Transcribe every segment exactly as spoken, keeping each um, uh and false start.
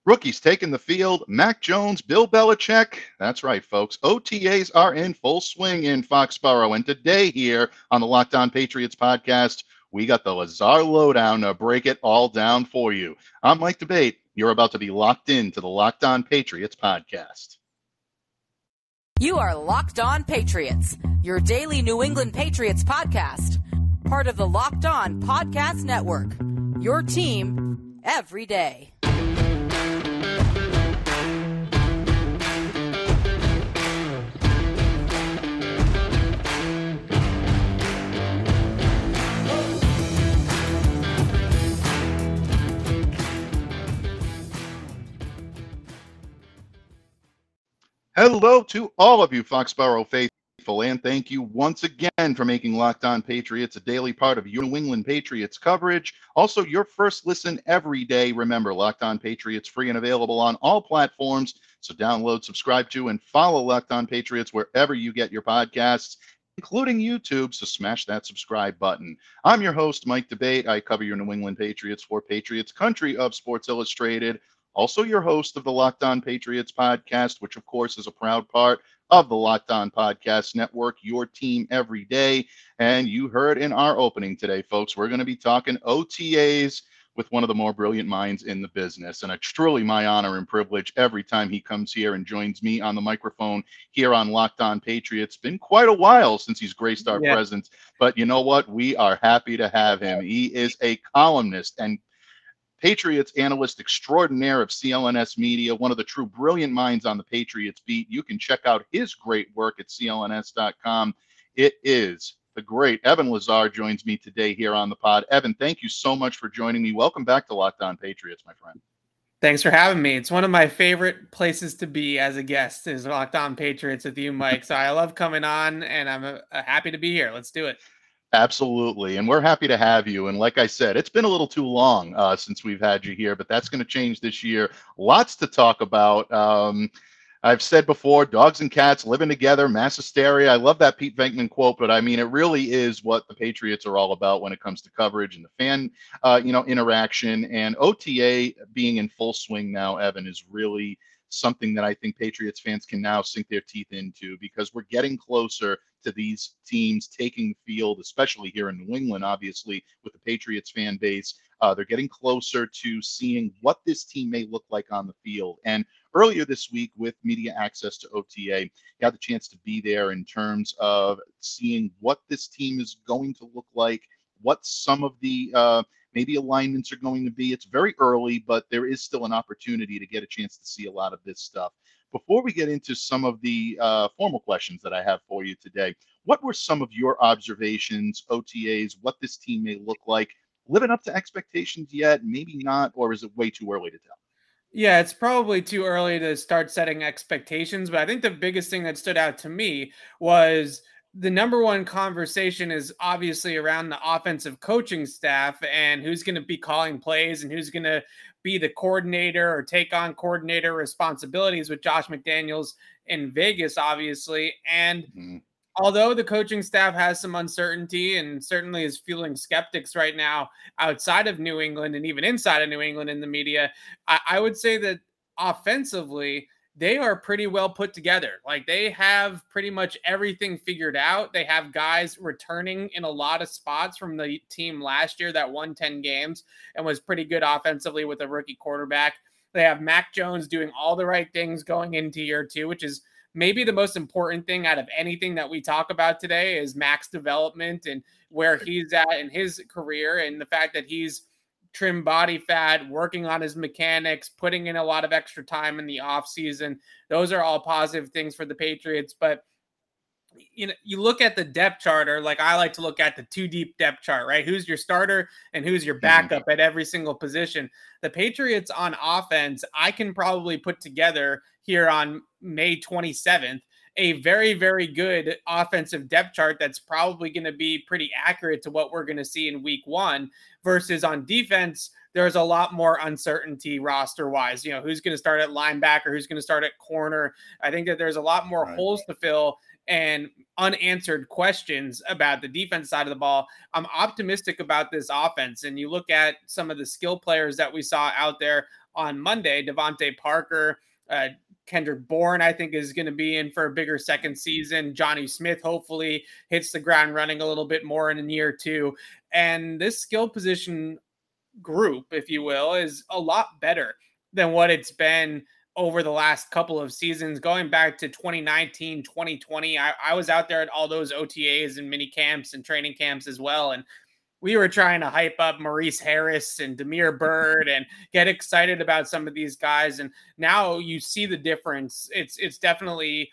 Rookies taking the field, Mac Jones, Bill Belichick. That's right, folks. O T As are in full swing in Foxborough. And today here on the Locked On Patriots podcast, we got the Lazar Lowdown to break it all down for you. I'm Mike DeBate. You're about to be locked into the Locked On Patriots podcast. You are Locked On Patriots, your daily New England Patriots podcast. Part of the Locked On Podcast Network, your team every day. Hello to all of you Foxborough faithful, and thank you once again for making Locked On Patriots a daily part of your New England Patriots coverage. Also, your first listen every day. Remember, Locked On Patriots free and available on all platforms. So download, subscribe to, and follow Locked On Patriots wherever you get your podcasts, including YouTube. So smash that subscribe button. I'm your host, Mike DeBate. I cover your New England Patriots for Patriots Country of Sports Illustrated. Also your host of the Locked On Patriots podcast, which of course is a proud part of the Locked On Podcast Network, your team every day. And you heard in our opening today, folks, we're going to be talking O T As with one of the more brilliant minds in the business. And it's truly my honor and privilege every time he comes here and joins me on the microphone here on Locked On Patriots. It's been quite a while since he's graced our yeah. presence, but you know what? We are happy to have him. He is a columnist and Patriots analyst extraordinaire of C L N S Media, one of the true brilliant minds on the Patriots beat. You can check out his great work at C L N S dot com. It is the great Evan Lazar joins me today here on the pod. Evan, thank you so much for joining me. Welcome back to Locked On Patriots, my friend. Thanks for having me. It's one of my favorite places to be as a guest is Locked On Patriots with you, Mike. So I love coming on, and I'm uh, happy to be here. Let's do it. Absolutely. And we're happy to have you. And like I said, it's been a little too long uh, since we've had you here, but that's going to change this year. Lots to talk about. Um, I've said before, dogs and cats living together, mass hysteria. I love that Pete Venkman quote, but I mean, it really is what the Patriots are all about when it comes to coverage and the fan, uh, you know, interaction. And O T A being in full swing now, Evan, is really something that I think Patriots fans can now sink their teeth into, because we're getting closer to these teams taking the field, especially here in New England, obviously, with the Patriots fan base. Uh, they're getting closer to seeing what this team may look like on the field. And earlier this week with media access to O T A, you had the chance to be there in terms of seeing what this team is going to look like, what some of the uh, maybe alignments are going to be. It's very early, but there is still an opportunity to get a chance to see a lot of this stuff. Before we get into some of the uh, formal questions that I have for you today, what were some of your observations, O T As, what this team may look like? Living up to expectations yet? Maybe not, or is it way too early to tell? Yeah, it's probably too early to start setting expectations, but I think the biggest thing that stood out to me was the number one conversation is obviously around the offensive coaching staff and who's going to be calling plays and who's going to be the coordinator or take on coordinator responsibilities with Josh McDaniels in Vegas, obviously. And mm-hmm. although the coaching staff has some uncertainty and certainly is fueling skeptics right now outside of New England and even inside of New England in the media, I, I would say that offensively, they are pretty well put together. Like, they have pretty much everything figured out. They have guys returning in a lot of spots from the team last year that won ten games and was pretty good offensively with a rookie quarterback. They have Mac Jones doing all the right things going into year two, which is maybe the most important thing out of anything that we talk about today is Mac's development and where he's at in his career, and the fact that he's trim body fat, working on his mechanics, putting in a lot of extra time in the off season. Those are all positive things for the Patriots. But you know, you look at the depth chart, or like I like to look at the two deep depth chart, right? Who's your starter and who's your backup mm-hmm. at every single position. The Patriots on offense, I can probably put together here on May twenty-seventh a very, very good offensive depth chart that's probably going to be pretty accurate to what we're going to see in week one. Versus on defense, there's a lot more uncertainty roster-wise. You know, who's going to start at linebacker, who's going to start at corner. I think that there's a lot more right. holes to fill and unanswered questions about the defense side of the ball. I'm optimistic about this offense. And you look at some of the skill players that we saw out there on Monday. Devontae Parker, uh, Kendrick Bourne, I think, is going to be in for a bigger second season. Johnny Smith hopefully hits the ground running a little bit more in year two. And this skill position group, if you will, is a lot better than what it's been over the last couple of seasons, going back to twenty nineteen, twenty twenty. I, I was out there at all those O T As and mini camps and training camps as well. And we were trying to hype up Maurice Harris and Damiere Byrd and get excited about some of these guys. And now you see the difference. It's, it's definitely,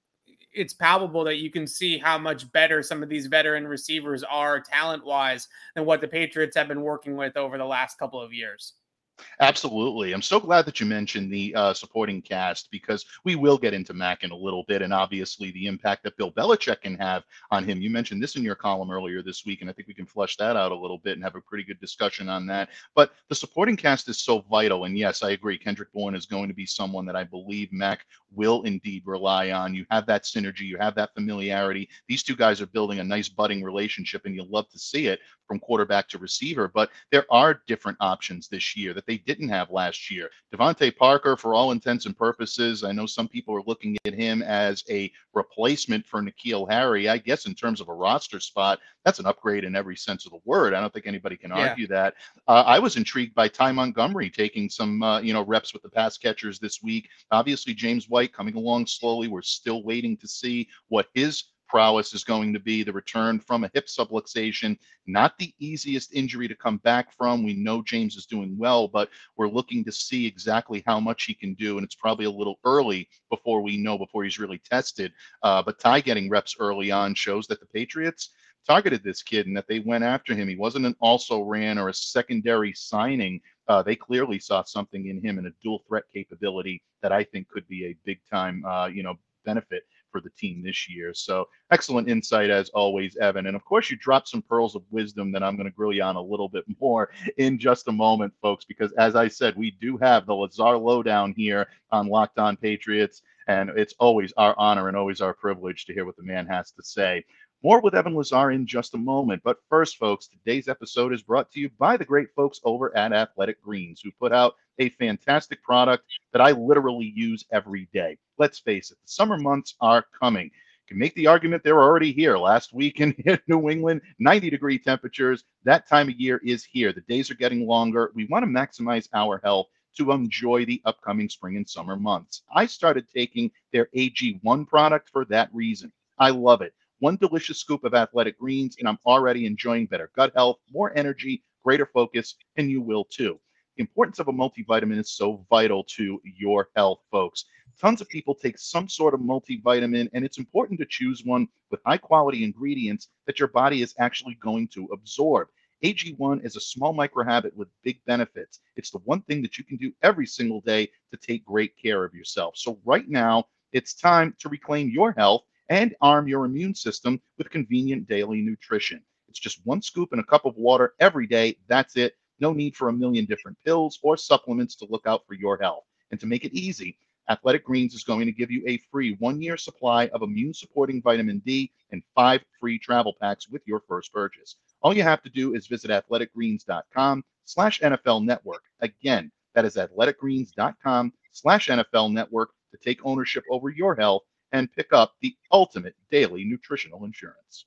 it's palpable that you can see how much better some of these veteran receivers are talent wise than what the Patriots have been working with over the last couple of years. Absolutely. I'm so glad that you mentioned the uh, supporting cast, because we will get into Mac in a little bit, and obviously the impact that Bill Belichick can have on him. You mentioned this in your column earlier this week, and I think we can flesh that out a little bit and have a pretty good discussion on that. But the supporting cast is so vital, and yes, I agree. Kendrick Bourne is going to be someone that I believe Mac will indeed rely on. You have that synergy, you have that familiarity. These two guys are building a nice budding relationship, and you'll love to see it from quarterback to receiver. But there are different options this year that they didn't have last year. Devontae Parker, for all intents and purposes, I know some people are looking at him as a replacement for N'Keal Harry. I guess in terms of a roster spot, that's an upgrade in every sense of the word. I don't think anybody can Yeah. argue that. Uh, I was intrigued by Ty Montgomery taking some, uh, you know, reps with the pass catchers this week. Obviously, James White coming along slowly. We're still waiting to see what his prowess is going to be. The return from a hip subluxation, not the easiest injury to come back from. We know James is doing well, but we're looking to see exactly how much he can do, and it's probably a little early before we know, before he's really tested. Uh, but Ty getting reps early on shows that the Patriots targeted this kid and that they went after him. He wasn't an also ran or a secondary signing. Uh, they clearly saw something in him and a dual threat capability that I think could be a big time, uh, you know, benefit for the team this year. So excellent insight as always, Evan. And of course, you dropped some pearls of wisdom that I'm going to grill you on a little bit more in just a moment, folks, because as I said, we do have the Lazar Lowdown here on Locked On Patriots, and it's always our honor and always our privilege to hear what the man has to say. More with Evan Lazar in just a moment. But first, folks, today's episode is brought to you by the great folks over at Athletic Greens, who put out a fantastic product that I literally use every day. Let's face it, the summer months are coming. You can make the argument they're already here. Last week in New England, ninety degree temperatures. That time of year is here. The days are getting longer. We want to maximize our health to enjoy the upcoming spring and summer months. I started taking their A G one product for that reason. I love it. One delicious scoop of Athletic Greens, and I'm already enjoying better gut health, more energy, greater focus, and you will too. The importance of a multivitamin is so vital to your health, folks. Tons of people take some sort of multivitamin, and it's important to choose one with high-quality ingredients that your body is actually going to absorb. A G one is a small microhabit with big benefits. It's the one thing that you can do every single day to take great care of yourself. So right now, it's time to reclaim your health and arm your immune system with convenient daily nutrition. It's just one scoop in a cup of water every day. That's it. No need for a million different pills or supplements to look out for your health. And to make it easy, Athletic Greens is going to give you a free one-year supply of immune-supporting vitamin D and five free travel packs with your first purchase. All you have to do is visit athleticgreens.com slash NFL network. Again, that is athleticgreens.com slash NFL network to take ownership over your health and pick up the ultimate daily nutritional insurance.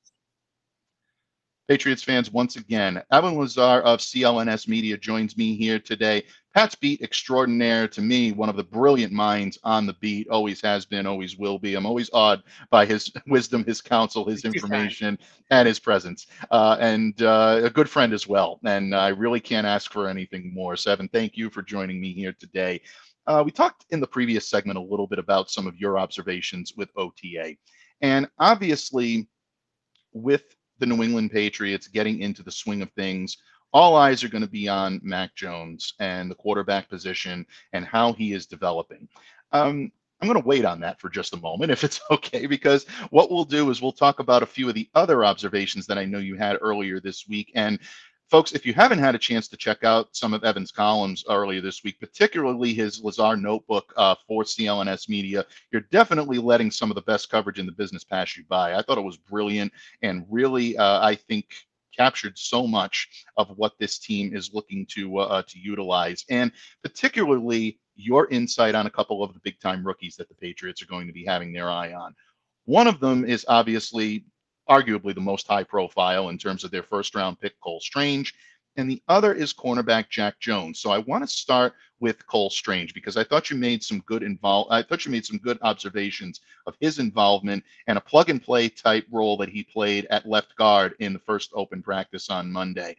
Patriots fans, once again, Evan Lazar of C L N S Media joins me here today. Pat's beat extraordinaire, to me, one of the brilliant minds on the beat, always has been, always will be. I'm always awed by his wisdom, his counsel, his information, and his presence, uh, and uh, a good friend as well. And I really can't ask for anything more. So, Evan, thank you for joining me here today. Uh, we talked in the previous segment a little bit about some of your observations with O T A. And obviously, with the New England Patriots getting into the swing of things, all eyes are going to be on Mac Jones and the quarterback position and how he is developing. Um, I'm going to wait on that for just a moment, if it's okay, because what we'll do is we'll talk about a few of the other observations that I know you had earlier this week. And folks, if you haven't had a chance to check out some of Evan's columns earlier this week, particularly his Lazar notebook uh, for C L N S Media, you're definitely letting some of the best coverage in the business pass you by. I thought it was brilliant and really, uh, I think, captured so much of what this team is looking to uh, to utilize, and particularly your insight on a couple of the big time rookies that the Patriots are going to be having their eye on. One of them is obviously arguably the most high profile in terms of their first round pick, Cole Strange. And the other is cornerback Jack Jones. So I want to start with Cole Strange because I thought you made some good invol- I thought you made some good observations of his involvement and a plug and play type role that he played at left guard in the first open practice on Monday.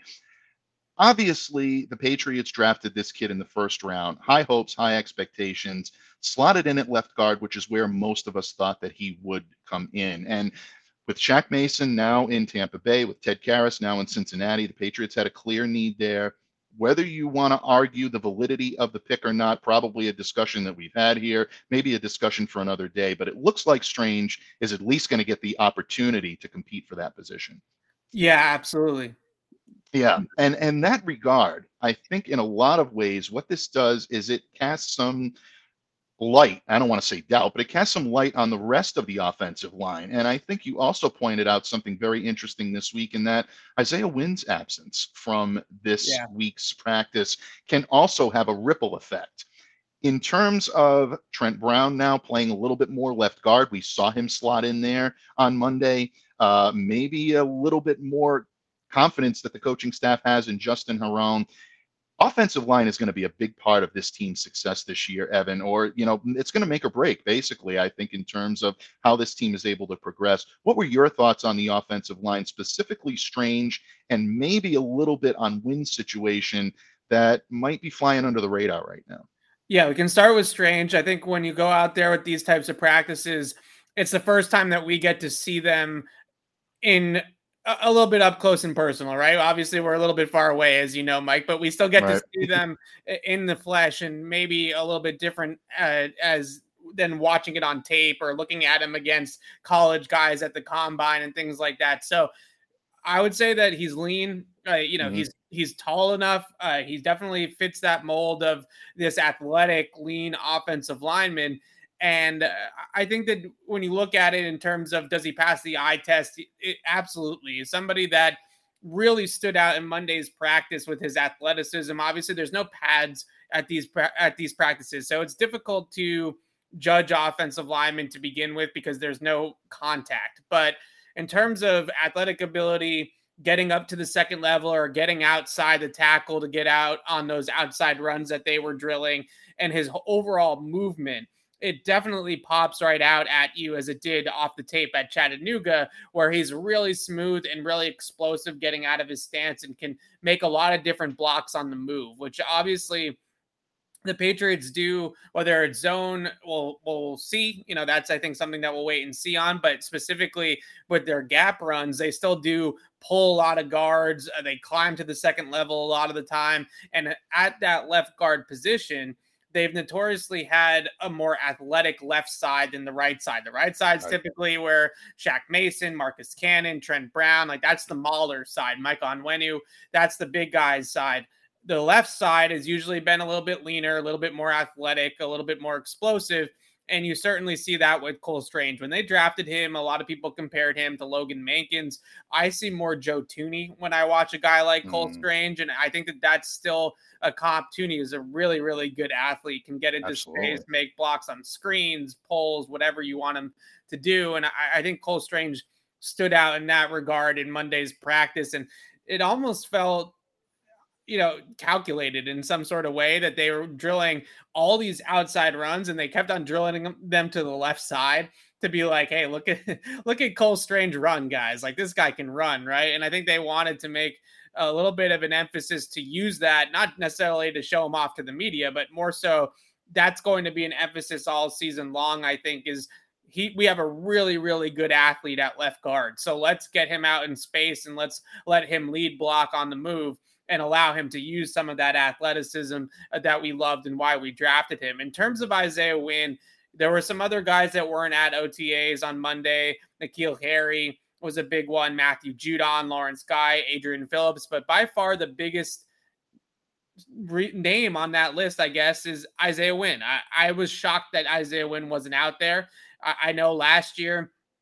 Obviously, the Patriots drafted this kid in the first round. High hopes, high expectations, slotted in at left guard, which is where most of us thought that he would come in. And with Shaq Mason now in Tampa Bay, with Ted Karras now in Cincinnati, the Patriots had a clear need there. Whether you want to argue the validity of the pick or not, probably a discussion that we've had here, maybe a discussion for another day, but it looks like Strange is at least going to get the opportunity to compete for that position. Yeah, absolutely. Yeah, and and that regard, I think in a lot of ways, what this does is it casts some light. I don't want to say doubt, but it casts some light on the rest of the offensive line. And I think you also pointed out something very interesting this week in that Isaiah Wynn's absence from this Yeah. week's practice can also have a ripple effect. In terms of Trent Brown now playing a little bit more left guard, we saw him slot in there on Monday. Uh, maybe a little bit more confidence that the coaching staff has in Justin Herron. Offensive line is going to be a big part of this team's success this year, Evan, or, you know, it's going to make or break, basically, I think, in terms of how this team is able to progress. What were your thoughts on the offensive line, specifically Strange, and maybe a little bit on Wynn's situation that might be flying under the radar right now? Yeah, we can start with Strange. I think when you go out there with these types of practices, it's the first time that we get to see them in a little bit up close and personal, right? Obviously, we're a little bit far away, as you know, Mike, but we still get Right. to see them in the flesh, and maybe a little bit different uh, as than watching it on tape or looking at him against college guys at the combine and things like that. So I would say that he's lean. Uh, you know, Mhm. he's he's tall enough. Uh, he definitely fits that mold of this athletic, lean offensive lineman. And uh, I think that when you look at it in terms of does he pass the eye test, it absolutely is somebody that really stood out in Monday's practice with his athleticism. Obviously, there's no pads at these pra- at these practices, so it's difficult to judge offensive linemen to begin with because there's no contact. But in terms of athletic ability, getting up to the second level or getting outside the tackle to get out on those outside runs that they were drilling, and his overall movement, it definitely pops right out at you as it did off the tape at Chattanooga, where he's really smooth and really explosive getting out of his stance and can make a lot of different blocks on the move, which obviously the Patriots do, whether it's zone, we'll, we'll see. You know, that's, I think, something that we'll wait and see on. But specifically with their gap runs, they still do pull a lot of guards. Uh, they climb to the second level a lot of the time. And at that left guard position, they've notoriously had a more athletic left side than the right side. The right side's Right. typically where Shaq Mason, Marcus Cannon, Trent Brown, like that's the Mahler side. Mike Onwenu, that's the big guys side. The left side has usually been a little bit leaner, a little bit more athletic, a little bit more explosive. And you certainly see that with Cole Strange. When they drafted him, a lot of people compared him to Logan Mankins. I see more Joe Thuney when I watch a guy like Cole Mm. Strange. And I think that that's still a comp. Thuney is a really, really good athlete, can get into Absolutely. space, make blocks on screens, pulls, whatever you want him to do. And I, I think Cole Strange stood out in that regard in Monday's practice. And it almost felt, you know, calculated in some sort of way that they were drilling all these outside runs and they kept on drilling them to the left side to be like, hey, look at look at Cole Strange run, guys. Like this guy can run, right? And I think they wanted to make a little bit of an emphasis to use that, not necessarily to show him off to the media, but more so that's going to be an emphasis all season long, I think, is he we have a really, really good athlete at left guard. So let's get him out in space and let's let him lead block on the move and allow him to use some of that athleticism that we loved and why we drafted him. In terms of Isaiah Wynn, there were some other guys that weren't at O T As on Monday. N'Keal Harry was a big one, Matthew Judon, Lawrence Guy, Adrian Phillips, but by far the biggest re- name on that list, I guess, is Isaiah Wynn. I, I was shocked that Isaiah Wynn wasn't out there. I, I know last year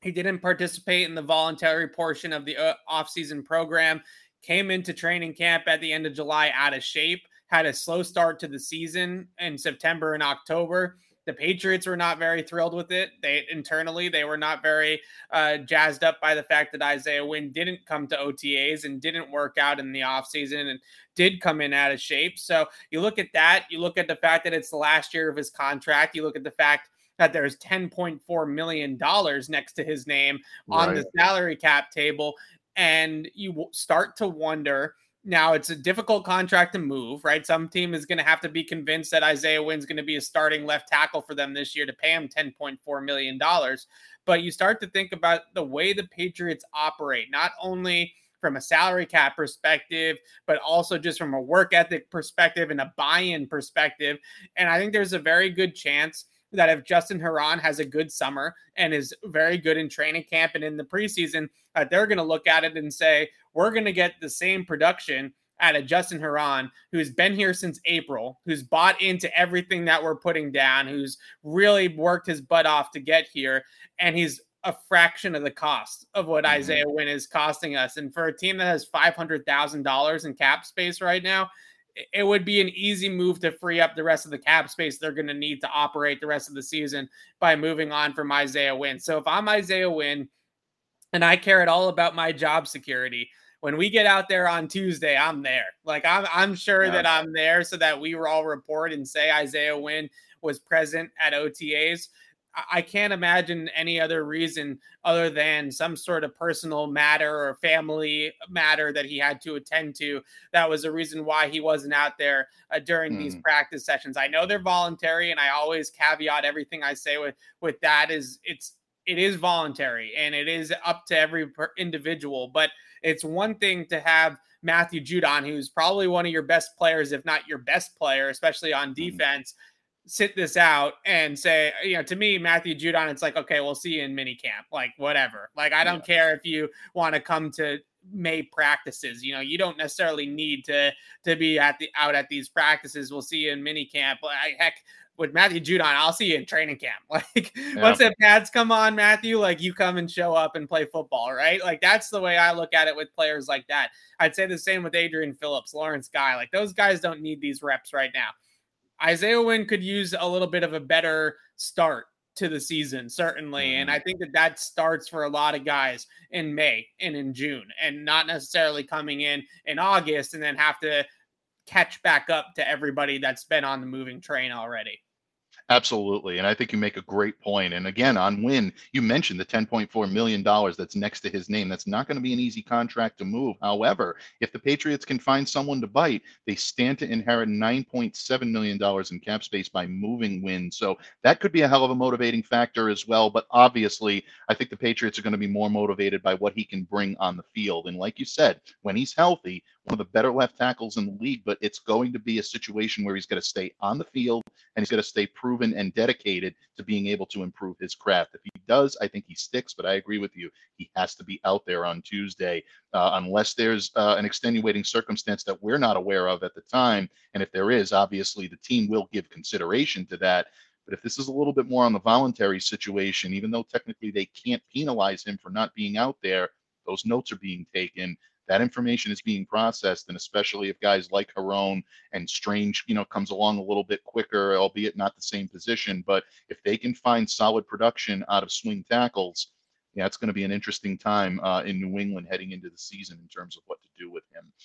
He didn't participate in the voluntary portion of the uh, offseason program, came into training camp at the end of July out of shape, had a slow start to the season in September and October. The Patriots were not very thrilled with it. They internally, they were not very uh, jazzed up by the fact that Isaiah Wynn didn't come to O T As and didn't work out in the offseason and did come in out of shape. So you look at that, you look at the fact that it's the last year of his contract, you look at the fact that there's ten point four million dollars next to his name on Right. the salary cap table. And you start to wonder, now it's a difficult contract to move, right? Some team is going to have to be convinced that Isaiah Wynn's going to be a starting left tackle for them this year to pay him ten point four million dollars. But you start to think about the way the Patriots operate, not only from a salary cap perspective, but also just from a work ethic perspective and a buy-in perspective. And I think there's a very good chance that if Justin Herron has a good summer and is very good in training camp and in the preseason, uh, they're going to look at it and say, we're going to get the same production out of Justin Herron, who's been here since April, who's bought into everything that we're putting down, who's really worked his butt off to get here. And he's a fraction of the cost of what mm-hmm. Isaiah Wynn is costing us. And for a team that has five hundred thousand dollars in cap space right now, it would be an easy move to free up the rest of the cap space they're going to need to operate the rest of the season by moving on from Isaiah Wynn. So if I'm Isaiah Wynn and I care at all about my job security, when we get out there on Tuesday, I'm there. Like I'm, I'm sure yeah. that I'm there so that we will all report and say Isaiah Wynn was present at O T As. I can't imagine any other reason other than some sort of personal matter or family matter that he had to attend to. That was a reason why he wasn't out there uh, during mm. these practice sessions. I know they're voluntary, and I always caveat everything I say with, with that is it's, it is voluntary and it is up to every individual, but it's one thing to have Matthew Judon, who's probably one of your best players, if not your best player, especially on defense, mm. sit this out and say, you know, to me, Matthew Judon, it's like, okay, we'll see you in minicamp, like whatever. Like, I don't yeah. care if you want to come to May practices, you know, you don't necessarily need to, to be at the, out at these practices. We'll see you in minicamp. Like, heck, with Matthew Judon, I'll see you in training camp. Like yeah. once the pads come on, Matthew, like you come and show up and play football, right? Like that's the way I look at it with players like that. I'd say the same with Adrian Phillips, Lawrence Guy. Like those guys don't need these reps right now. Isaiah Wynn could use a little bit of a better start to the season, certainly. Mm. And I think that that starts for a lot of guys in May and in June and not necessarily coming in in August and then have to catch back up to everybody that's been on the moving train already. Absolutely. And I think you make a great point. And again, on Wynn, you mentioned the ten point four million dollars that's next to his name. That's not going to be an easy contract to move. However, if the Patriots can find someone to bite, they stand to inherit nine point seven million dollars in cap space by moving Wynn. So that could be a hell of a motivating factor as well. But obviously, I think the Patriots are going to be more motivated by what he can bring on the field. And like you said, when he's healthy, one of the better left tackles in the league, but it's going to be a situation where he's going to stay on the field and he's going to stay proven and dedicated to being able to improve his craft. If he does, I think he sticks, but I agree with you. He has to be out there on Tuesday uh, unless there's uh, an extenuating circumstance that we're not aware of at the time. And if there is, obviously the team will give consideration to that. But if this is a little bit more on the voluntary situation, even though technically they can't penalize him for not being out there, those notes are being taken. That information is being processed, and especially if guys like Herron and Strange, you know, comes along a little bit quicker, albeit not the same position. But if they can find solid production out of swing tackles, yeah, it's going to be an interesting time uh, in New England heading into the season in terms of what to do with him.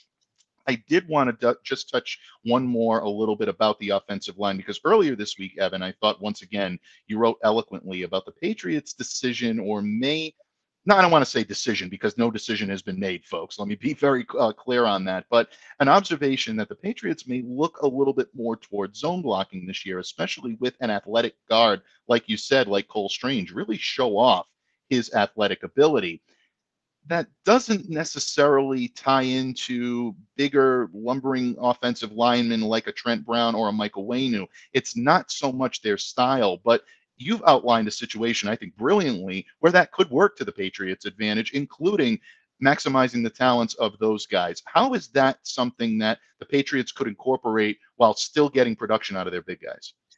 I did want to just touch one more a little bit about the offensive line, because earlier this week, Evan, I thought once again you wrote eloquently about the Patriots' decision, or may No, I don't want to say decision because no decision has been made, folks. Let me be very uh, clear on that. But an observation that the Patriots may look a little bit more towards zone blocking this year, especially with an athletic guard, like you said, like Cole Strange, really show off his athletic ability. That doesn't necessarily tie into bigger lumbering offensive linemen like a Trent Brown or a Michael Wainu. It's not so much their style, but you've outlined a situation, I think, brilliantly, where that could work to the Patriots' advantage, including maximizing the talents of those guys. How is that something that the Patriots could incorporate while still getting production out of their big guys?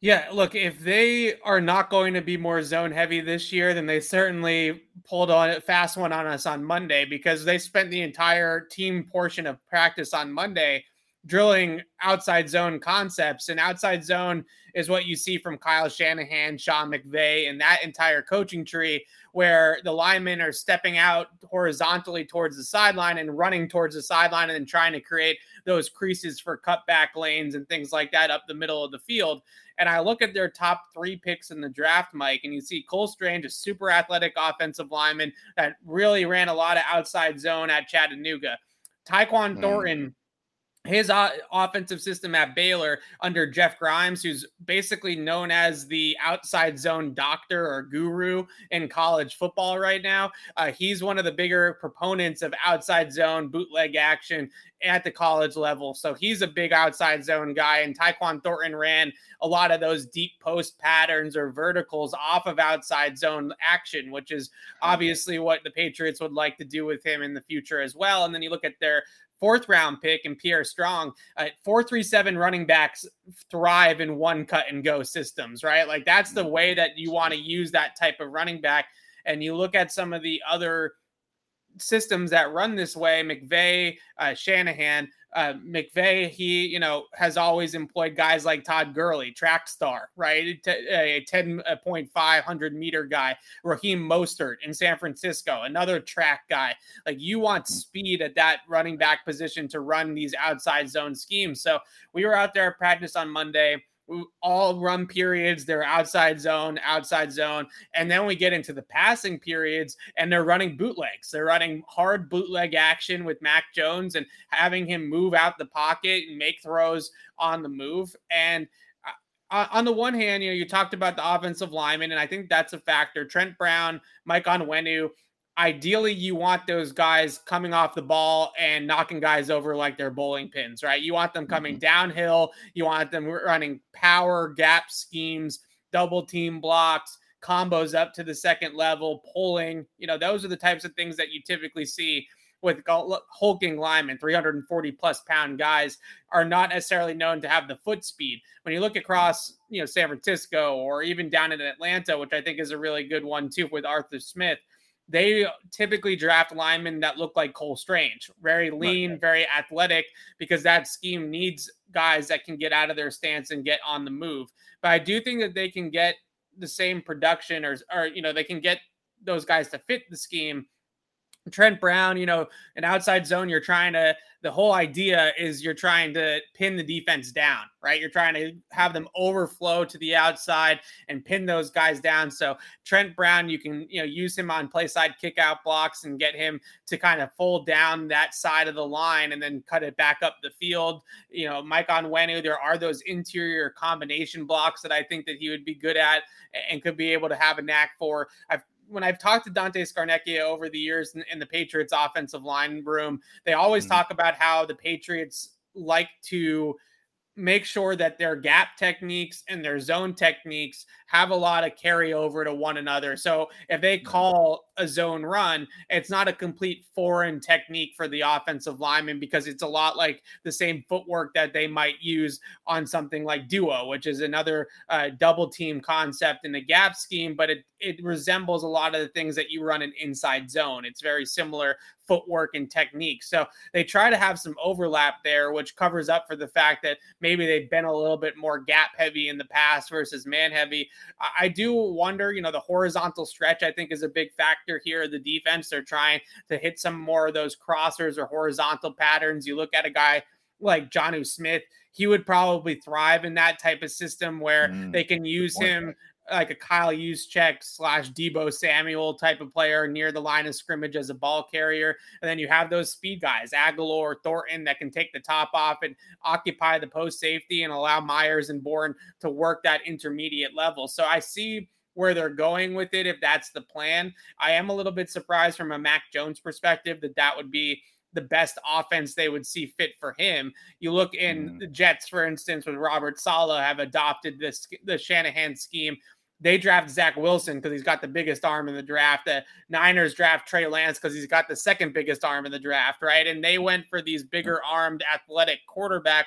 Yeah, look, if they are not going to be more zone heavy this year, then they certainly pulled on a fast one on us on Monday, because they spent the entire team portion of practice on Monday drilling outside zone concepts. And outside zone is what you see from Kyle Shanahan, Sean McVay, and that entire coaching tree, where the linemen are stepping out horizontally towards the sideline and running towards the sideline and then trying to create those creases for cutback lanes and things like that up the middle of the field. And I look at their top three picks in the draft, Mike, and you see Cole Strange, a super athletic offensive lineman that really ran a lot of outside zone at Chattanooga. Tyquan mm. Thornton, his uh, offensive system at Baylor under Jeff Grimes, who's basically known as the outside zone doctor or guru in college football right now. Uh, he's one of the bigger proponents of outside zone bootleg action at the college level. So he's a big outside zone guy. And Tyquan Thornton ran a lot of those deep post patterns or verticals off of outside zone action, which is obviously what the Patriots would like to do with him in the future as well. And then you look at their fourth round pick and Pierre Strong, uh, four three seven running backs thrive in one cut and go systems, right? Like that's the way that you want to use that type of running back. And you look at some of the other systems that run this way, McVay, uh, Shanahan, uh, McVay, he, you know, has always employed guys like Todd Gurley, track star, right? A ten point five hundred meter guy, Raheem Mostert in San Francisco, another track guy. Like you want speed at that running back position to run these outside zone schemes. So we were out there at practice on Monday. All run periods, they're outside zone, outside zone. And then we get into the passing periods and they're running bootlegs. They're running hard bootleg action with Mac Jones and having him move out the pocket and make throws on the move. And uh, on the one hand, you know, you talked about the offensive lineman, and I think that's a factor. Trent Brown, Mike Onwenu, ideally you want those guys coming off the ball and knocking guys over like they're bowling pins, right? You want them coming mm-hmm. downhill. You want them running power gap schemes, double team blocks, combos up to the second level, pulling. You know, those are the types of things that you typically see with hulking linemen. Three hundred forty plus pound guys are not necessarily known to have the foot speed. When you look across, you know, San Francisco or even down in Atlanta, which I think is a really good one too with Arthur Smith, they typically draft linemen that look like Cole Strange, very lean, right. very athletic, because that scheme needs guys that can get out of their stance and get on the move. But I do think that they can get the same production or, or you know, they can get those guys to fit the scheme. Trent Brown, you know, an outside zone, you're trying to, the whole idea is you're trying to pin the defense down, right? You're trying to have them overflow to the outside and pin those guys down. So Trent Brown, you can, you know, use him on play side kick out blocks and get him to kind of fold down that side of the line and then cut it back up the field. You know, Mike Onwenu, there are those interior combination blocks that I think that he would be good at and could be able to have a knack for. I've When I've talked to Dante Scarnecchia over the years in, in the Patriots offensive line room, they always mm-hmm. talk about how the Patriots like to make sure that their gap techniques and their zone techniques have a lot of carryover to one another. So if they call a zone run, it's not a complete foreign technique for the offensive lineman, because it's a lot like the same footwork that they might use on something like duo, which is another uh, double team concept in the gap scheme, but it, it resembles a lot of the things that you run in inside zone. It's very similar footwork and technique. So they try to have some overlap there, which covers up for the fact that maybe they've been a little bit more gap heavy in the past versus man heavy. I do wonder, you know, the horizontal stretch, I think, is a big factor here. The defense, they're trying to hit some more of those crossers or horizontal patterns. You look at a guy like Jonnu Smith, he would probably thrive in that type of system where mm, they can use him like a Kyle Juszczyk slash Deebo Samuel type of player near the line of scrimmage as a ball carrier. And then you have those speed guys, Aguilar, Thornton, that can take the top off and occupy the post safety and allow Myers and Bourne to work that intermediate level. So I see where they're going with it if that's the plan. I am a little bit surprised from a Mac Jones perspective that that would be the best offense they would see fit for him. You look in mm. the Jets, for instance, with Robert Saleh, have adopted this the Shanahan scheme. They draft Zach Wilson because he's got the biggest arm in the draft. The Niners draft Trey Lance because he's got the second biggest arm in the draft, right? And they went for these bigger armed athletic quarterbacks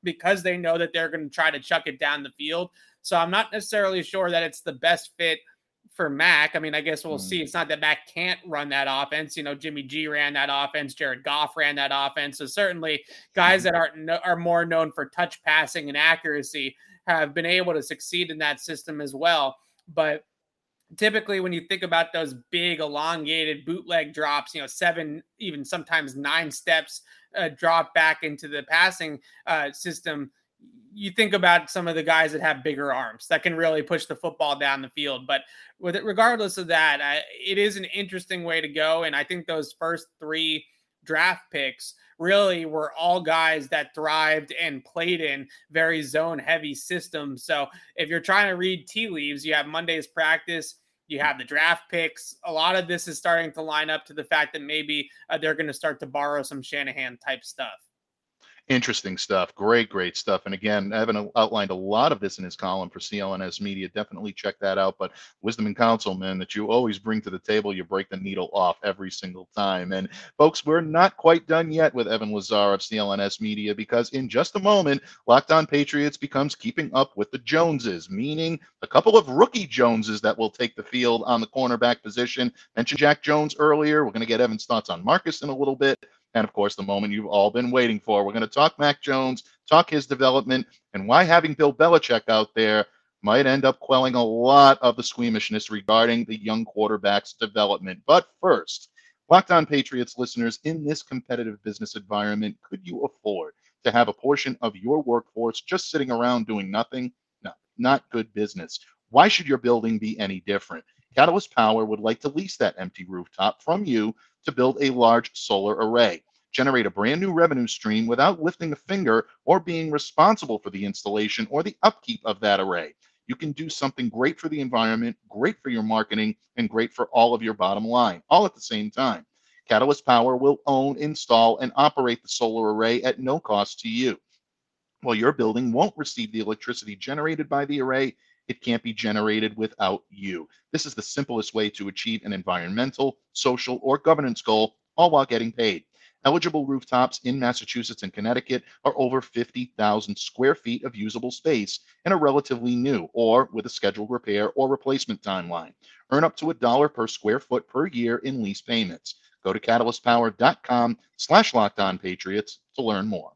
because they know that they're going to try to chuck it down the field. So I'm not necessarily sure that it's the best fit for Mac. I mean, I guess we'll mm. see. It's not that Mac can't run that offense. You know, Jimmy G ran that offense. Jared Goff ran that offense. So certainly guys that are, are more known for touch passing and accuracy have been able to succeed in that system as well. But typically when you think about those big elongated bootleg drops, you know, seven, even sometimes nine steps uh, drop back into the passing uh, system, you think about some of the guys that have bigger arms that can really push the football down the field. But with it, regardless of that, I, it is an interesting way to go. And I think those first three draft picks really were all guys that thrived and played in very zone heavy systems. So if you're trying to read tea leaves, you have Monday's practice, you have the draft picks. A lot of this is starting to line up to the fact that maybe uh, they're going to start to borrow some Shanahan type stuff. Interesting stuff. Great, great stuff. And again, Evan outlined a lot of this in his column for C L N S Media. Definitely check that out. But wisdom and counsel, man, that you always bring to the table, you break the needle off every single time. And folks, we're not quite done yet with Evan Lazar of C L N S Media, because in just a moment, Locked On Patriots becomes keeping up with the Joneses, meaning a couple of rookie Joneses that will take the field on the cornerback position. Mentioned Jack Jones earlier. We're going to get Evan's thoughts on Marcus in a little bit. And, of course, the moment you've all been waiting for. We're going to talk Mac Jones, talk his development, and why having Bill Belichick out there might end up quelling a lot of the squeamishness regarding the young quarterback's development. But first, Locked On Patriots listeners, in this competitive business environment, could you afford to have a portion of your workforce just sitting around doing nothing? No, not good business. Why should your building be any different? Catalyst Power would like to lease that empty rooftop from you to build a large solar array. Generate a brand new revenue stream without lifting a finger or being responsible for the installation or the upkeep of that array. You can do something great for the environment, great for your marketing, and great for all of your bottom line, all at the same time. Catalyst Power will own, install, and operate the solar array at no cost to you. While your building won't receive the electricity generated by the array, it can't be generated without you. This is the simplest way to achieve an environmental, social, or governance goal, all while getting paid. Eligible rooftops in Massachusetts and Connecticut are over fifty thousand square feet of usable space and are relatively new or with a scheduled repair or replacement timeline. Earn up to a dollar per square foot per year in lease payments. Go to catalystpower.com slash locked on patriots to learn more.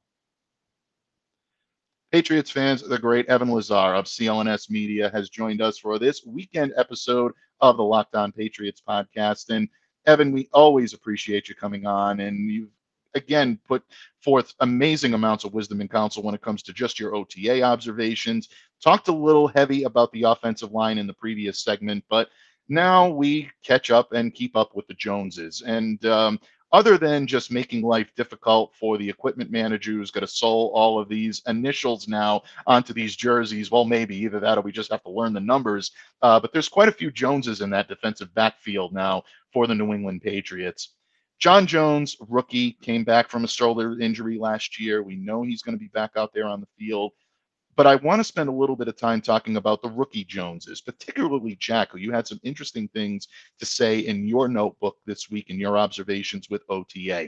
Patriots fans, the great Evan Lazar of C L N S Media has joined us for this weekend episode of the Locked On Patriots podcast. And Evan, we always appreciate you coming on, and you've again put forth amazing amounts of wisdom and counsel when it comes to just your O T A observations. Talked a little heavy about the offensive line in the previous segment, but now we catch up and keep up with the Joneses. And um, other than just making life difficult for the equipment manager who's going to sew all of these initials now onto these jerseys, well, maybe either that or we just have to learn the numbers. Uh, but there's quite a few Joneses in that defensive backfield now for the New England Patriots. John Jones, rookie, came back from a shoulder injury last year. We know he's going to be back out there on the field. But I want to spend a little bit of time talking about the rookie Joneses, particularly Jack, who you had some interesting things to say in your notebook this week in your observations with O T A.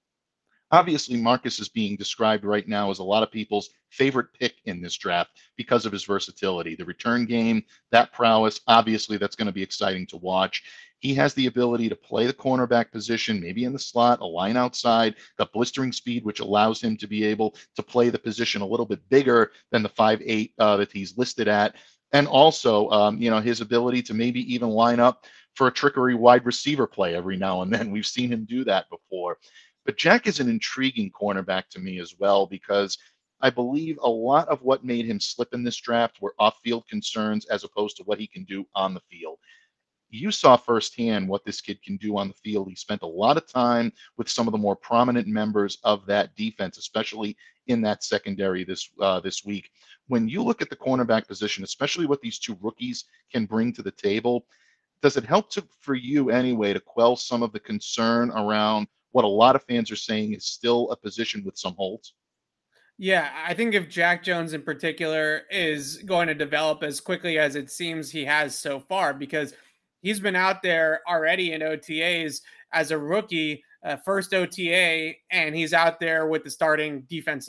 Obviously, Marcus is being described right now as a lot of people's favorite pick in this draft because of his versatility. The return game, that prowess, obviously that's going to be exciting to watch. He has the ability to play the cornerback position, maybe in the slot, a line outside, got blistering speed, which allows him to be able to play the position a little bit bigger than the five eight uh, that he's listed at. And also, um, you know, his ability to maybe even line up for a trickery wide receiver play every now and then. We've seen him do that before. But Jack is an intriguing cornerback to me as well, because I believe a lot of what made him slip in this draft were off-field concerns as opposed to what he can do on the field. You saw firsthand what this kid can do on the field. He spent a lot of time with some of the more prominent members of that defense, especially in that secondary this uh, this week. When you look at the cornerback position, especially what these two rookies can bring to the table, does it help to, for you anyway, to quell some of the concern around what a lot of fans are saying is still a position with some holes? Yeah, I think if Jack Jones in particular is going to develop as quickly as it seems he has so far, because he's been out there already in O T As as a rookie, uh, first O T A, and he's out there with the starting defensive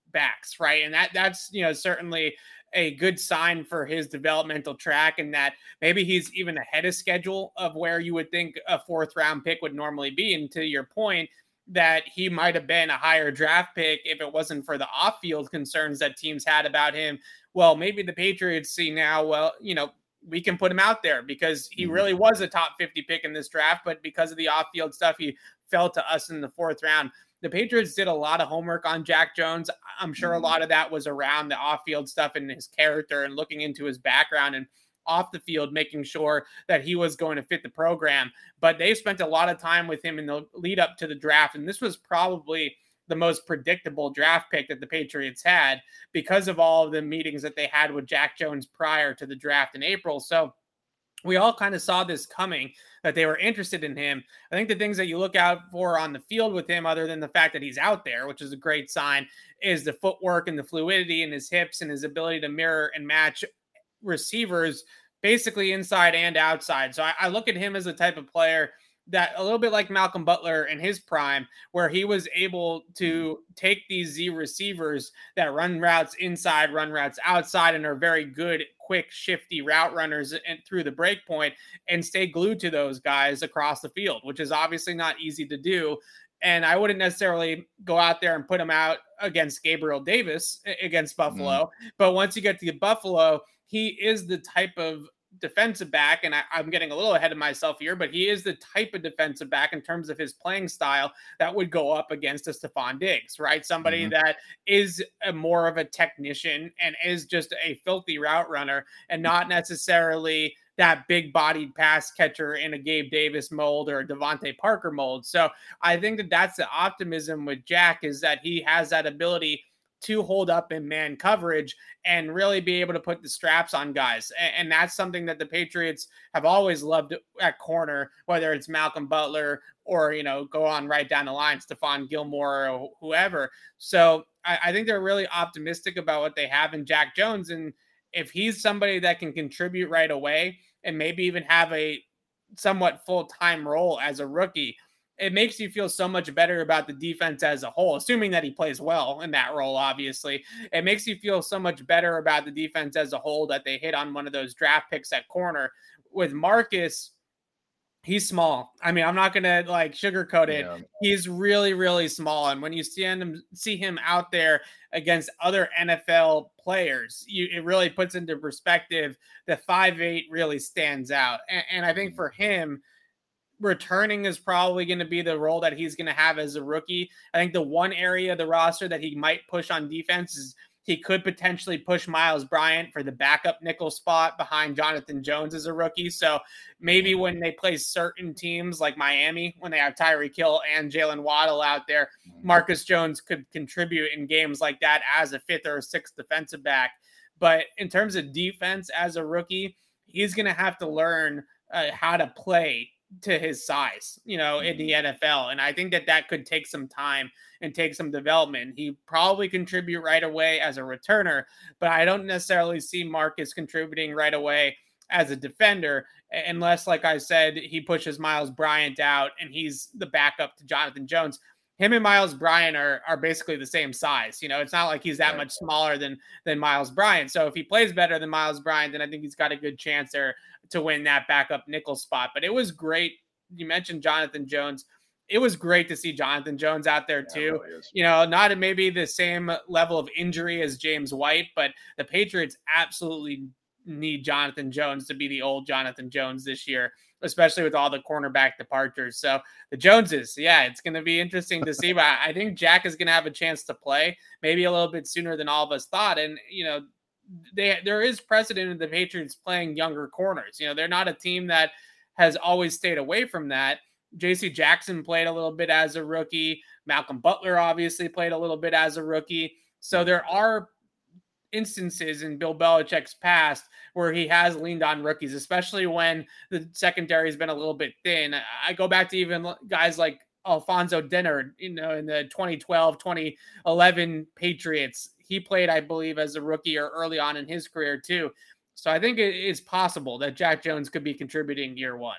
backs, right? And that that's, you know, certainly a good sign for his developmental track, and that maybe he's even ahead of schedule of where you would think a fourth round pick would normally be. And to your point, that he might have been a higher draft pick if it wasn't for the off-field concerns that teams had about him. Well, maybe the Patriots see now, well, you know, we can put him out there because he really was a top fifty pick in this draft, but because of the off-field stuff, he fell to us in the fourth round. The Patriots did a lot of homework on Jack Jones. I'm sure a lot of that was around the off-field stuff and his character and looking into his background and off the field, making sure that he was going to fit the program. But they spent a lot of time with him in the lead up to the draft. And this was probably the most predictable draft pick that the Patriots had because of all of the meetings that they had with Jack Jones prior to the draft in April. So we all kind of saw this coming, that they were interested in him. I think the things that you look out for on the field with him, other than the fact that he's out there, which is a great sign, is the footwork and the fluidity in his hips and his ability to mirror and match receivers basically inside and outside. So I, I look at him as a type of player that a little bit like Malcolm Butler in his prime, where he was able to take these Z receivers that run routes inside, run routes outside, and are very good, quick, shifty route runners and through the break point, and stay glued to those guys across the field, which is obviously not easy to do. And I wouldn't necessarily go out there and put him out against Gabriel Davis against Buffalo. Mm. But once you get to Buffalo, he is the type of defensive back, and I, I'm getting a little ahead of myself here, but he is the type of defensive back in terms of his playing style that would go up against a Stephon Diggs, right? Somebody mm-hmm. that is a more of a technician and is just a filthy route runner and not necessarily that big-bodied pass catcher in a Gabe Davis mold or a Devontae Parker mold. So I think that that's the optimism with Jack, is that he has that ability to hold up in man coverage and really be able to put the straps on guys. And, and that's something that the Patriots have always loved at corner, whether it's Malcolm Butler or, you know, go on right down the line, Stephon Gilmore or whoever. So I, I think they're really optimistic about what they have in Jack Jones. And if he's somebody that can contribute right away and maybe even have a somewhat full-time role as a rookie, it makes you feel so much better about the defense as a whole, assuming that he plays well in that role, obviously. It makes you feel so much better about the defense as a whole that they hit on one of those draft picks at corner. With Marcus, he's small. I mean, I'm not going to like sugarcoat it. Yeah. He's really, really small. And when you see him, see him out there against other N F L players, you, it really puts into perspective that five eight really stands out. And, and I think for him, returning is probably going to be the role that he's going to have as a rookie. I think the one area of the roster that he might push on defense is he could potentially push Myles Bryant for the backup nickel spot behind Jonathan Jones as a rookie. So maybe when they play certain teams like Miami, when they have Tyreek Hill and Jalen Waddle out there, Marcus Jones could contribute in games like that as a fifth or a sixth defensive back. But in terms of defense as a rookie, he's going to have to learn uh, how to play to his size, you know, in the N F L. And I think that that could take some time and take some development. He probably contribute right away as a returner, but I don't necessarily see Marcus contributing right away as a defender, unless, like I said, he pushes Myles Bryant out and he's the backup to Jonathan Jones. Him and Myles Bryant are, are basically the same size. You know, it's not like he's that much smaller than, than Myles Bryant. So if he plays better than Myles Bryant, then I think he's got a good chance there to win that backup nickel spot. But it was great. You mentioned Jonathan Jones. It was great to see Jonathan Jones out there too. Yeah, really you know, not maybe the same level of injury as James White, but the Patriots absolutely need Jonathan Jones to be the old Jonathan Jones this year, especially with all the cornerback departures. So the Joneses, yeah, it's going to be interesting to see, but I think Jack is going to have a chance to play maybe a little bit sooner than all of us thought. And, you know, they, there is precedent in the Patriots playing younger corners. You know, they're not a team that has always stayed away from that. J C Jackson played a little bit as a rookie. Malcolm Butler obviously played a little bit as a rookie. So there are instances in Bill Belichick's past where he has leaned on rookies, especially when the secondary has been a little bit thin. I go back to even guys like Alfonso Dennard, you know, in the twenty twelve, twenty eleven Patriots. He played, I believe, as a rookie or early on in his career too. So I think it is possible that Jack Jones could be contributing year one.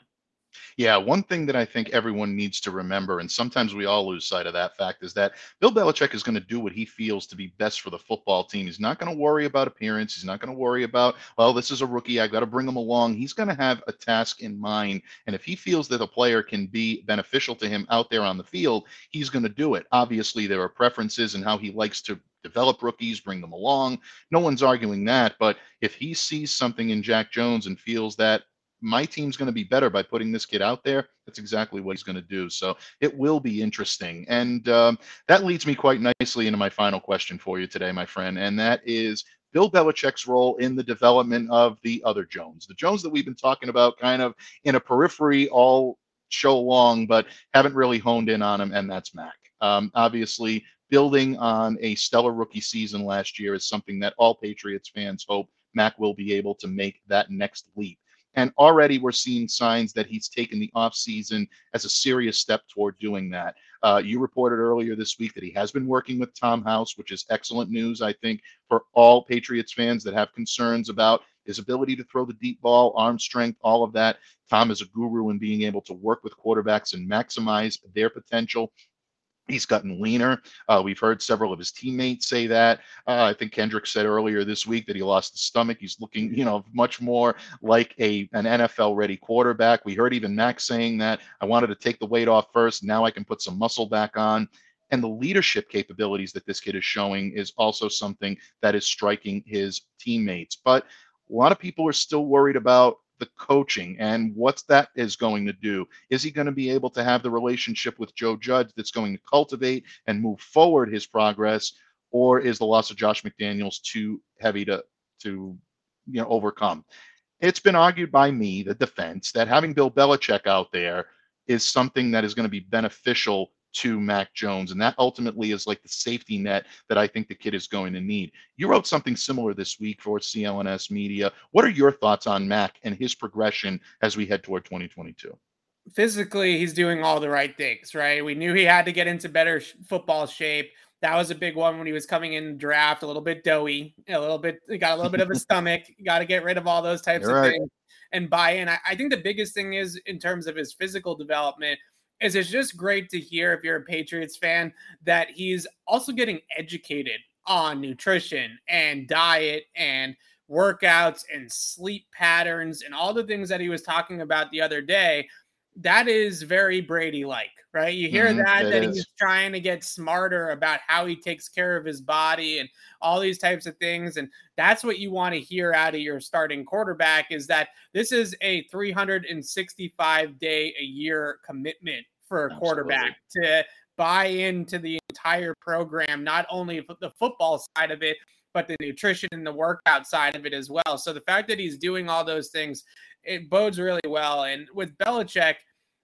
Yeah, one thing that I think everyone needs to remember, and sometimes we all lose sight of that fact, is that Bill Belichick is going to do what he feels to be best for the football team. He's not going to worry about appearance. He's not going to worry about, well, this is a rookie. I got to bring him along. He's going to have a task in mind. And if he feels that a player can be beneficial to him out there on the field, he's going to do it. Obviously, there are preferences in how he likes to develop rookies, bring them along. No one's arguing that. But if he sees something in Jack Jones and feels that my team's going to be better by putting this kid out there, that's exactly what he's going to do. So it will be interesting. And um, that leads me quite nicely into my final question for you today, my friend. And that is Bill Belichick's role in the development of the other Jones, the Jones that we've been talking about kind of in a periphery all show long, but haven't really honed in on him. And that's Mac. Um, obviously, building on a stellar rookie season last year is something that all Patriots fans hope Mac will be able to make that next leap. And already we're seeing signs that he's taken the offseason as a serious step toward doing that. Uh, you reported earlier this week that he has been working with Tom House, which is excellent news, I think, for all Patriots fans that have concerns about his ability to throw the deep ball, arm strength, all of that. Tom is a guru in being able to work with quarterbacks and maximize their potential. He's gotten leaner. Uh, we've heard several of his teammates say that. Uh, I think Kendrick said earlier this week that he lost the stomach. He's looking, you know, much more like a an N F L-ready quarterback. We heard even Max saying that I wanted to take the weight off first. Now I can put some muscle back on. And the leadership capabilities that this kid is showing is also something that is striking his teammates. But a lot of people are still worried about the coaching and what that is going to do. Is he going to be able to have the relationship with Joe Judge that's going to cultivate and move forward his progress, or is the loss of Josh McDaniels too heavy to to you know overcome? It's been argued by me, the defense, that having Bill Belichick out there is something that is going to be beneficial to Mac Jones. And that ultimately is like the safety net that I think the kid is going to need. You wrote something similar this week for C L N S Media. What are your thoughts on Mac and his progression as we head toward twenty twenty-two? Physically, he's doing all the right things, right? We knew he had to get into better sh- football shape. That was a big one when he was coming in the draft, a little bit doughy, a little bit, he got a little bit of a stomach. You got to get rid of all those types You're of right. things and buy in. I, I think the biggest thing is in terms of his physical development is it's just great to hear, if you're a Patriots fan, that he's also getting educated on nutrition and diet and workouts and sleep patterns and all the things that he was talking about the other day. That is very Brady-like, right? You hear Mhm, that, it that is. he's trying to get smarter about how he takes care of his body and all these types of things. And that's what you want to hear out of your starting quarterback, is that this is a three hundred sixty-five day a year commitment for a quarterback Absolutely. to buy into the entire program, not only the football side of it, but the nutrition and the workout side of it as well. So the fact that he's doing all those things, it bodes really well. And with Belichick,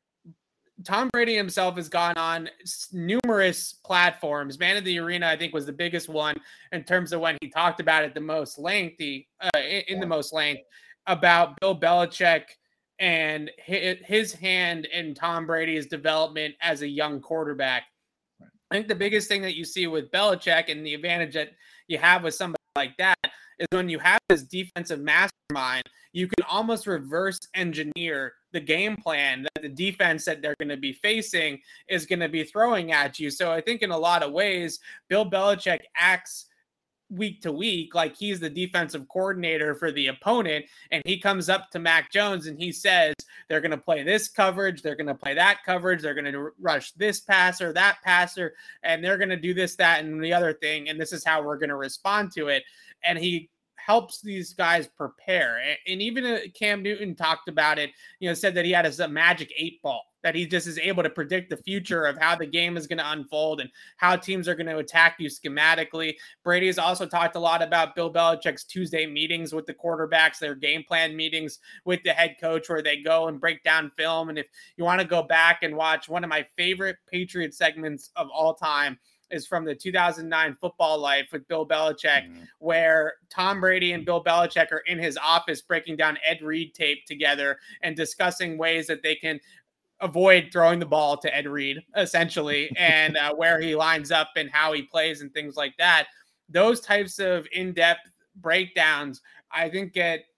Tom Brady himself has gone on numerous platforms. Man of the Arena, I think, was the biggest one in terms of when he talked about it the most lengthy, uh, in the most length, about Bill Belichick and his hand in Tom Brady's development as a young quarterback. I think the biggest thing that you see with Belichick and the advantage that you have with somebody like that is when you have this defensive mastermind, you can almost reverse engineer the game plan that the defense that they're going to be facing is going to be throwing at you. So I think in a lot of ways, Bill Belichick acts week to week like he's the defensive coordinator for the opponent, and he comes up to Mac Jones and he says they're going to play this coverage, they're going to play that coverage, they're going to rush this passer, that passer, and they're going to do this, that, and the other thing, and this is how we're going to respond to it. And he helps these guys prepare. And even Cam Newton talked about it, you know, said that he had a magic eight ball, that he just is able to predict the future of how the game is going to unfold and how teams are going to attack you schematically. Brady has also talked a lot about Bill Belichick's Tuesday meetings with the quarterbacks, their game plan meetings with the head coach, where they go and break down film. And if you want to go back and watch, one of my favorite Patriot segments of all time is from the two thousand nine Football Life with Bill Belichick, mm. where Tom Brady and Bill Belichick are in his office breaking down Ed Reed tape together and discussing ways that they can avoid throwing the ball to Ed Reed, essentially, and uh, where he lines up and how he plays and things like that. Those types of in-depth breakdowns, I think, get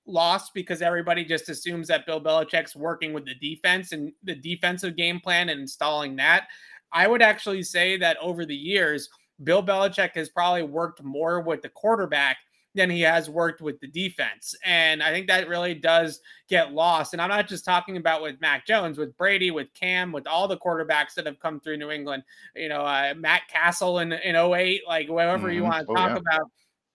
lost because everybody just assumes that Bill Belichick's working with the defense and the defensive game plan and installing that. I would actually say that over the years, Bill Belichick has probably worked more with the quarterback than he has worked with the defense. And I think that really does get lost. And I'm not just talking about with Mac Jones, with Brady, with Cam, with all the quarterbacks that have come through New England, you know, uh, Matt Castle in, in oh eight, like whatever mm-hmm. you want to oh, talk yeah. about.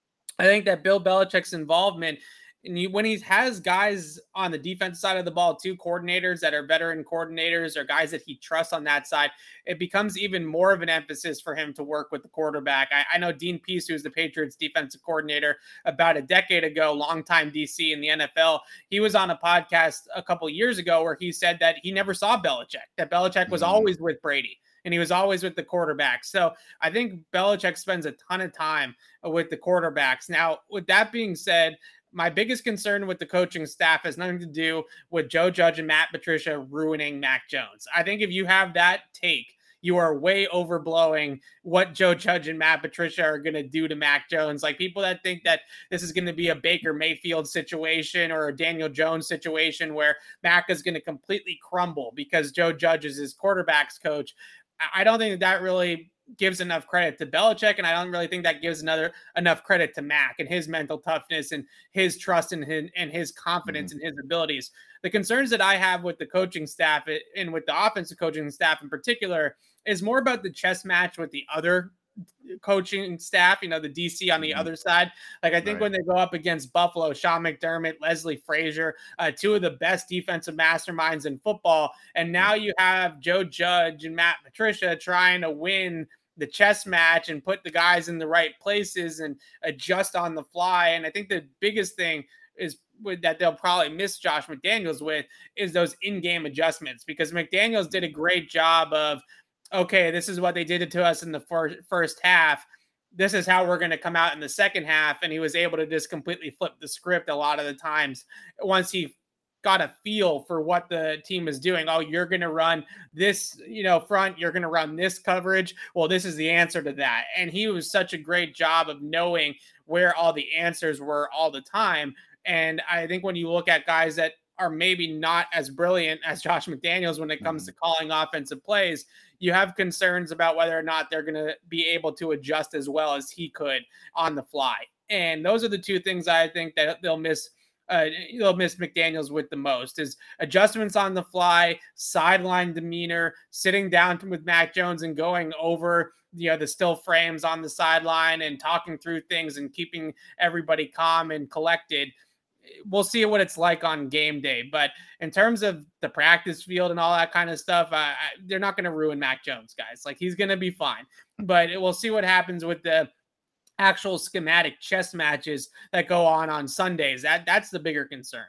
I think that Bill Belichick's involvement, and you, when he has guys on the defense side of the ball, two coordinators that are veteran coordinators or guys that he trusts on that side, it becomes even more of an emphasis for him to work with the quarterback. I, I know Dean Pease, who's the Patriots defensive coordinator about a decade ago, longtime D C in the N F L. He was on a podcast a couple years ago where he said that he never saw Belichick, that Belichick was mm-hmm. always with Brady. And he was always with the quarterbacks. So I think Belichick spends a ton of time with the quarterbacks. Now, with that being said, my biggest concern with the coaching staff has nothing to do with Joe Judge and Matt Patricia ruining Mac Jones. I think if you have that take, you are way overblowing what Joe Judge and Matt Patricia are going to do to Mac Jones. Like people that think that this is going to be a Baker Mayfield situation or a Daniel Jones situation where Mac is going to completely crumble because Joe Judge is his quarterback's coach. I don't think that that really gives enough credit to Belichick, and I don't really think that gives another enough credit to Mac and his mental toughness and his trust in his, and his confidence mm-hmm. in his abilities. The concerns that I have with the coaching staff and with the offensive coaching staff in particular is more about the chess match with the other coaching staff, you know, the D C on the mm-hmm. other side. Like I think right. when they go up against Buffalo, Sean McDermott, Leslie Frazier, uh, two of the best defensive masterminds in football. And now you have Joe Judge and Matt Patricia trying to win the chess match and put the guys in the right places and adjust on the fly. And I think the biggest thing is with that they'll probably miss Josh McDaniels with is those in-game adjustments, because McDaniels did a great job of, okay, this is what they did to us in the first, first half. This is how we're going to come out in the second half. And he was able to just completely flip the script a lot of the times once he got a feel for what the team is doing. Oh, you're going to run this, you know, front, you're going to run this coverage. Well, this is the answer to that. And he was such a great job of knowing where all the answers were all the time. And I think when you look at guys that are maybe not as brilliant as Josh McDaniels when it comes to calling offensive plays, you have concerns about whether or not they're going to be able to adjust as well as he could on the fly. And those are the two things I think that they'll miss. Uh, they'll miss McDaniels with the most is adjustments on the fly, sideline demeanor, sitting down with Mac Jones and going over, you know, the still frames on the sideline and talking through things and keeping everybody calm and collected. We'll see what it's like on game day, but in terms of the practice field and all that kind of stuff, uh, I, they're not going to ruin Mac Jones, guys. Like he's going to be fine, but we'll see what happens with the actual schematic chess matches that go on on Sundays. That that's the bigger concern.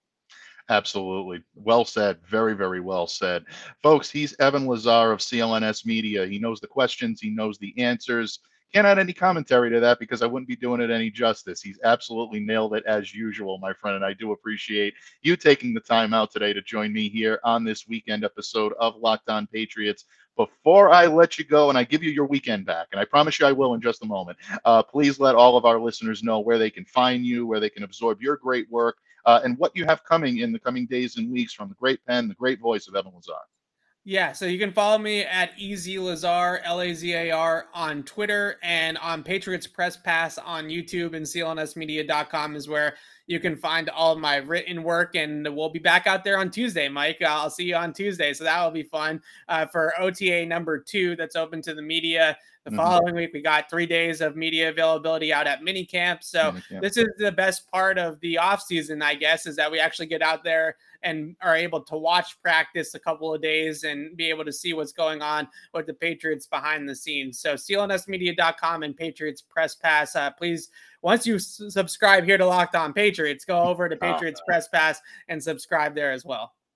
Absolutely. Well said. Very, very well said. Folks, he's Evan Lazar of C L N S Media. He knows the questions. He knows the answers. Can't add any commentary to that because I wouldn't be doing it any justice. He's absolutely nailed it as usual, my friend. And I do appreciate you taking the time out today to join me here on this weekend episode of Locked On Patriots. Before I let you go and I give you your weekend back, and I promise you I will in just a moment, uh, please let all of our listeners know where they can find you, where they can absorb your great work, uh, and what you have coming in the coming days and weeks from the great pen, the great voice of Evan Lazar. Yeah, so you can follow me at E Z Lazar, L A Z A R, on Twitter, and on Patriots Press Pass on YouTube, and C L N S media dot com is where you can find all of my written work, and we'll be back out there on Tuesday, Mike. I'll see you on Tuesday, so that will be fun uh, for O T A number two that's open to the media. The mm-hmm. following week, we got three days of media availability out at minicamp. So minicamp. This is the best part of the offseason, I guess, is that we actually get out there and are able to watch practice a couple of days and be able to see what's going on with the Patriots behind the scenes. So C L N S media dot com and Patriots Press Pass. Uh, please, once you s- subscribe here to Locked On Patriots, go over to Patriots oh, Press Pass and subscribe there as well.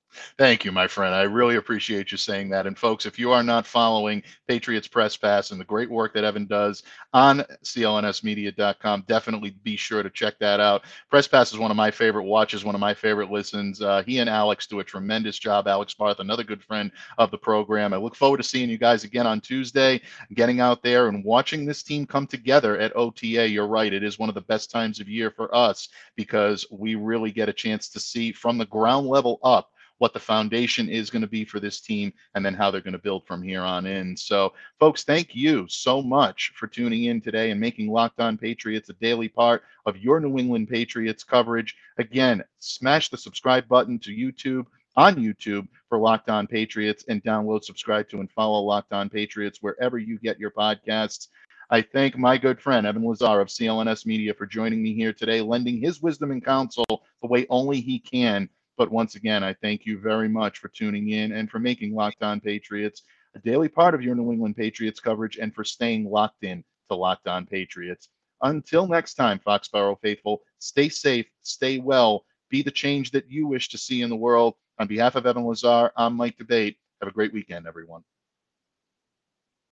Thank you, my friend. I really appreciate you saying that. And folks, if you are not following Patriots Press Pass and the great work that Evan does on C L N S media dot com, definitely be sure to check that out. Press Pass is one of my favorite watches, one of my favorite listens. Uh, he and Alex do a tremendous job. Alex Barth, another good friend of the program. I look forward to seeing you guys again on Tuesday, getting out there and watching this team come together at O T A. You're right. It is one of the best times of year for us because we really get a chance to see from the ground level up what the foundation is going to be for this team, and then how they're going to build from here on in. So, folks, thank you so much for tuning in today and making Locked On Patriots a daily part of your New England Patriots coverage. Again, smash the subscribe button to YouTube on YouTube for Locked On Patriots, and download, subscribe to, and follow Locked On Patriots wherever you get your podcasts. I thank my good friend Evan Lazar of C L N S Media for joining me here today, lending his wisdom and counsel the way only he can. But once again, I thank you very much for tuning in and for making Locked On Patriots a daily part of your New England Patriots coverage, and for staying locked in to Locked On Patriots. Until next time, Foxborough faithful, stay safe, stay well, be the change that you wish to see in the world. On behalf of Evan Lazar, I'm Mike Debate. Have a great weekend, everyone.